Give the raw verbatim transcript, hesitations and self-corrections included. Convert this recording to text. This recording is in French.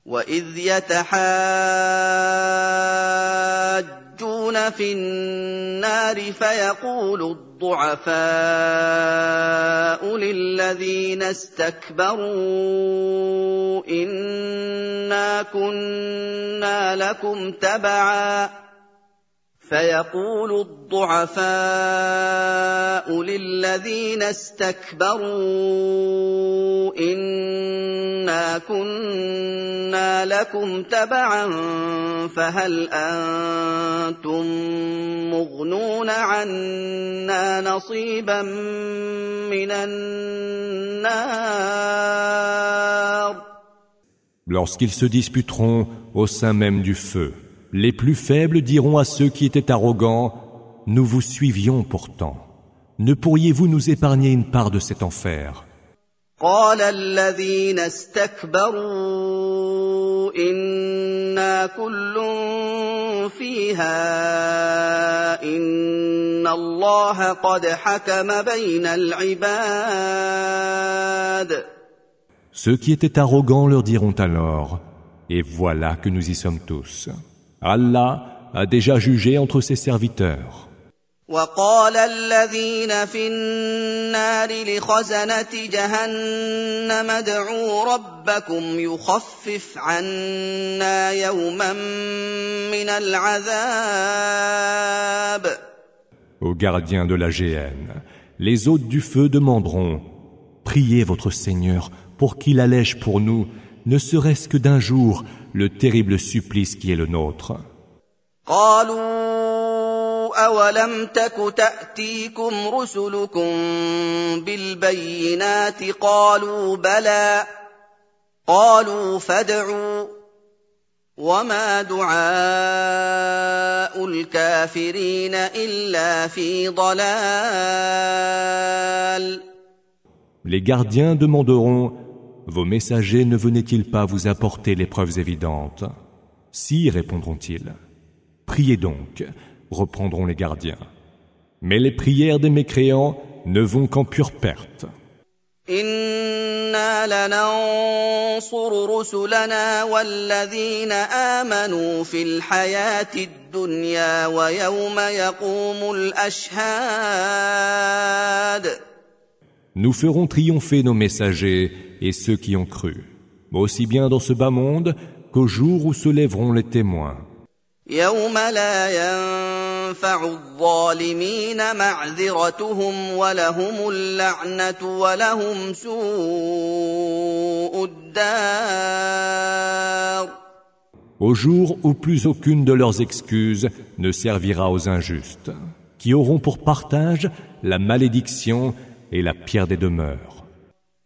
وَإِذْ يَتَحَاجُّونَ فِي النَّارِ فَيَقُولُ الضُّعَفَاءُ لِلَّذِينَ اسْتَكْبَرُوا إِنَّا كُنَّا لَكُمْ تَبَعًا فيقول الضعفاء للذين استكبروا إنا كنا لكم تبعا فهل أنتم مغنون عنا نصيبا من النار. Lorsqu'ils se disputeront au sein même du feu, les plus faibles diront à ceux qui étaient arrogants, « Nous vous suivions pourtant. Ne pourriez-vous nous épargner une part de cet enfer ?» قال الذين استكبروا إنا كل فيها إن الله قد حكم بين العباد. Ceux qui étaient arrogants leur diront alors, « Et voilà que nous y sommes tous. Allah a déjà jugé entre ses serviteurs. » وقال الذين في النار لخزنة جهنم ادعوا ربكم يخفف عنا يوما من العذاب. Aux gardiens de la géhenne, les hôtes du feu demanderont, priez votre Seigneur pour qu'il allège pour nous, ne serait-ce que d'un jour, le terrible supplice qui est le nôtre. قالوا أولم تك تأتيكم رسلكم بالبينات قالوا بلى قالوا فادعوا وما دعاء الكافرين إلا في ضلال. Les gardiens demanderont, vos messagers ne venaient-ils pas vous apporter les preuves évidentes? Si, répondront-ils. Priez donc, reprendront les gardiens. Mais les prières des mécréants ne vont qu'en pure perte. إنا لننصر رسلنا والذين آمنوا في الحياة الدنيا ويوم يقوم الأشهاد. Nous ferons triompher nos messagers et ceux qui ont cru, aussi bien dans ce bas monde qu'au jour où se lèveront les témoins. يوم لا ينفع الظالمين معذرتهم ولهم اللعنة ولهم سوء الدار. Au jour où plus aucune de leurs excuses ne servira aux injustes, qui auront pour partage la malédiction et la pire des demeures.